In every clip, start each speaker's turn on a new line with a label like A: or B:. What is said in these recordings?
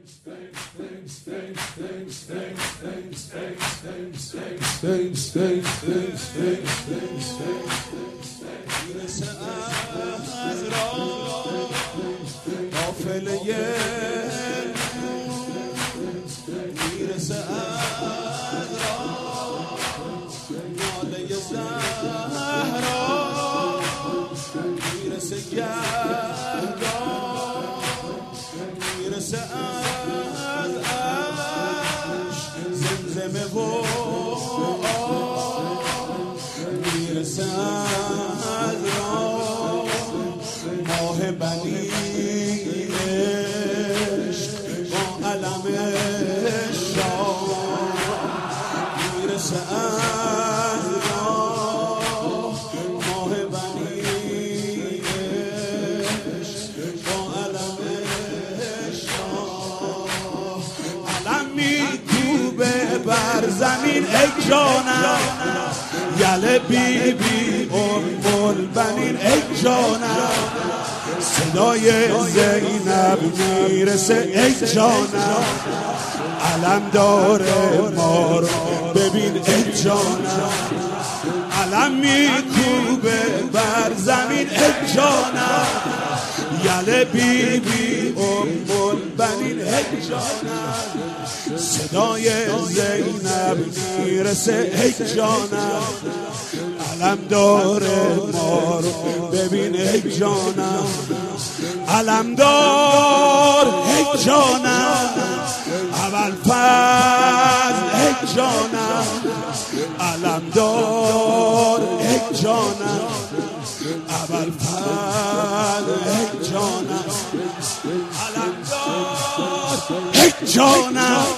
A: از راه قافله میرسه از راه ناله زهرا میرسه گردان میرسه از عشق زمزمه و میرسه از راه ماه بنی عشق با علم شاه میرسه از راه ماه بنی عشق با علم شاه علم میکوبه بر زمین ای جانم یله بی بی ام البنین ای جانم صدای زینب میرسه ای جانم علم داره ما رو ببین ای جانم علم میکوبه بر زمین ای جانم یله بی بی ام البنین ای جانم صدای زینب میرسه ای جانم علم داره ما رو ببین ای جانم علم دار ای جانم اول فضل ای جانم علم دار ای جانم اول فضل ای جانم علم دار ای جانم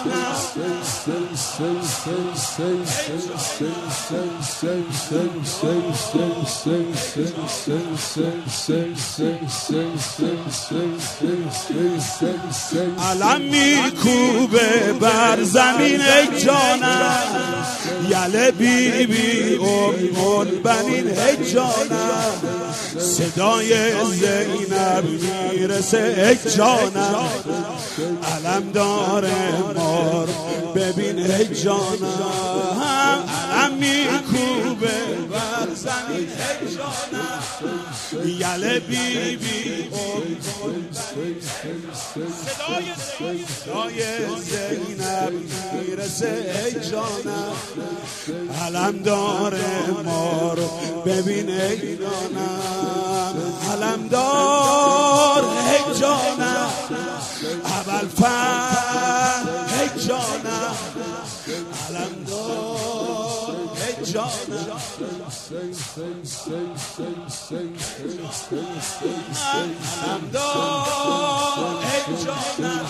A: علم میکوبه بر زمین ای جانم یله بی بی ام البنین ای جانم صدای زینب میرسه ای جانم علم داره ما رو ببین ای جانم علم میکوبه بر زمین ای جانم یله بی بی صدای زینب میرسه ای جانم علم داره ما رو ببین ای جانم علم دار ای جانم اول فن ای جانم علم دار ای جانم علم دار ای جانم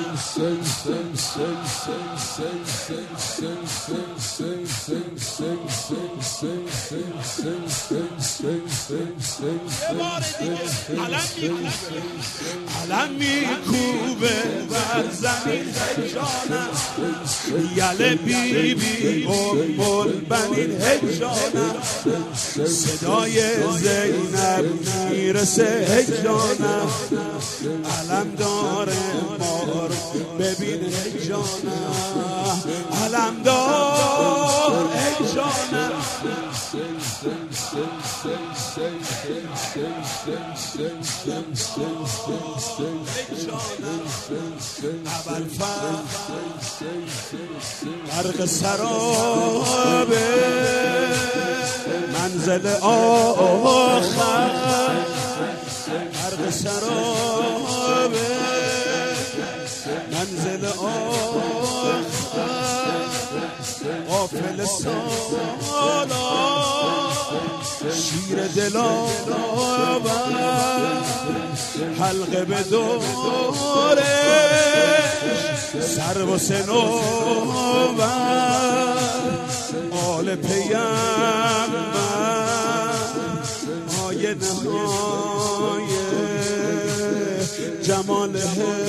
A: علم میکوبه بر زمین ای جانم یله بی بی ام البنین ای جانم صدای زینب میرسه ای جانم علم داره ما رو ببین ای جانم علم دار ای جانم اول برق سراب منزل آخر برق سراب منزل آخر غافل سالا شیر دلاور حلقه به دورش سر و سنوبر آل پیغمبر آینه های جمال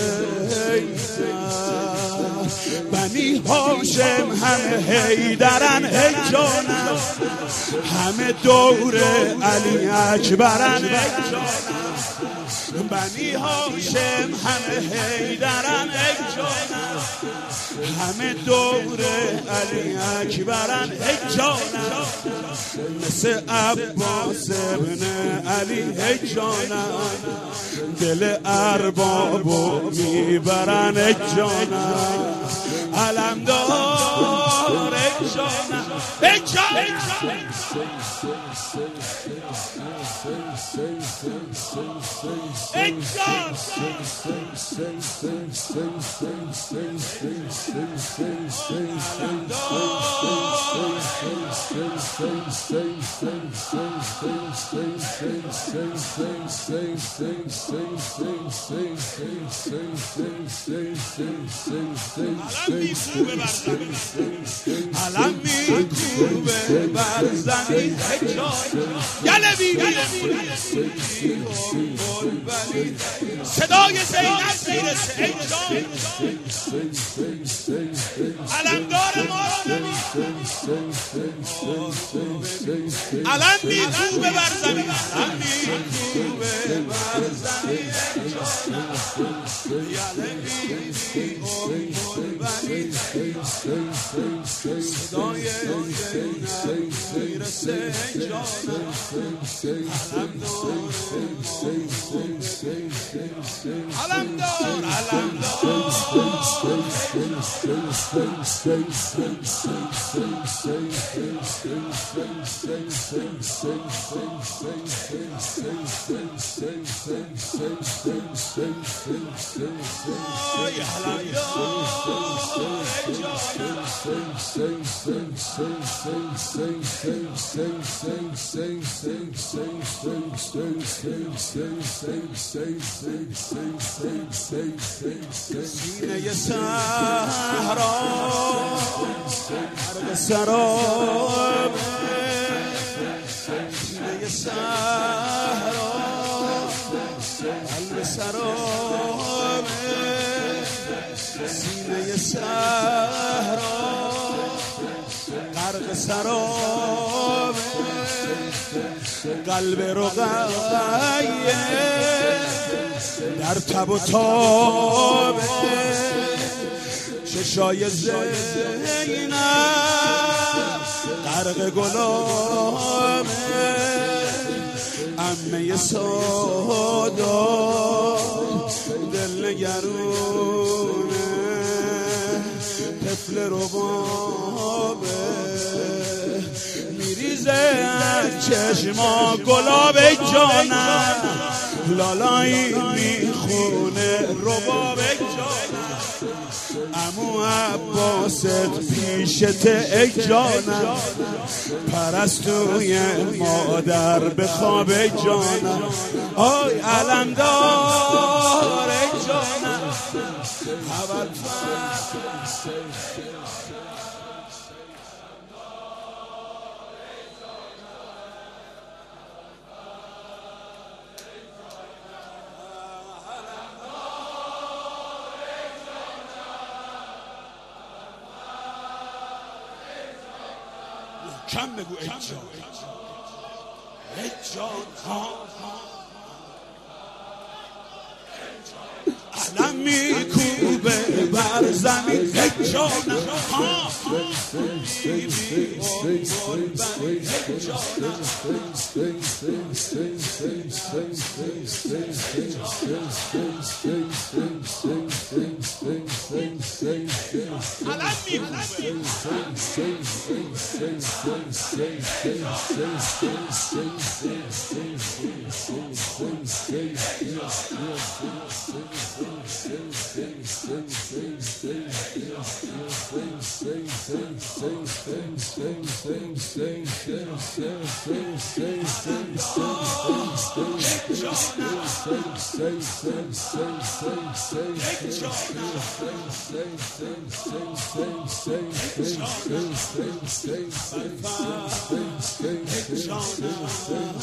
A: بنی هاشم همه حیدرن ای جانم همه دور علی اکبرن ای جانم بنی هاشم همه حیدرن ای جانم همه دور علی اکبرن ای جانم مثل عباس ابن علی ای جانم دل اربابو میبرن ای جانم علمدار ای جانم ای جانم ای جان علم میکوبه بر زمین گله صدای زینب میرسه ای جان علمدار ما علم میکوبه بر زمین علم میکوبه بر زمین یله بیبی صدای زینب میرسه ای جانم علمدار سینه صحرا عرق سراب سینه صحرا قلب سراب سینه صحرا غرق سراب قلب رقیه در تب و تاب چشای زینب غرق گلاب عمه سادات دل نگرونه طفل ربابه میریزه از چشما گلاب جانم لالایی میخونه رباب جانم عمو عباست پیشت ای جانم پرستوی مادر به خواب جانم آی علمدار ای جانم حول کم بگو ای جان ای جان علم میکوبه بر زمین ای جانم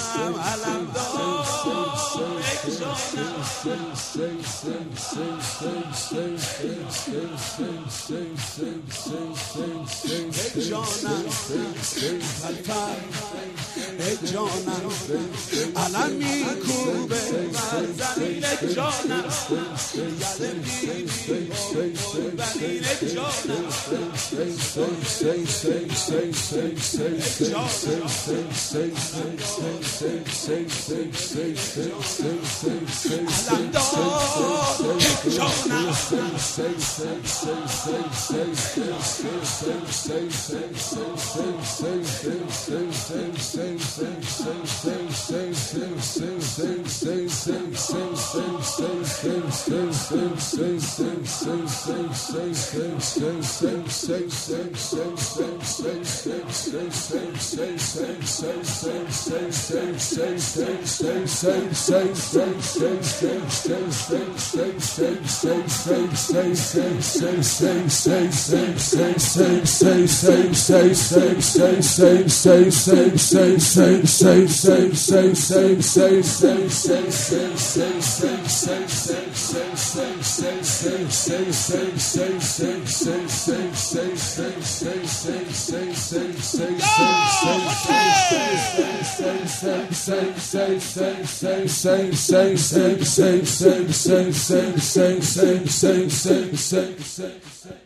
A: علمدار
B: Say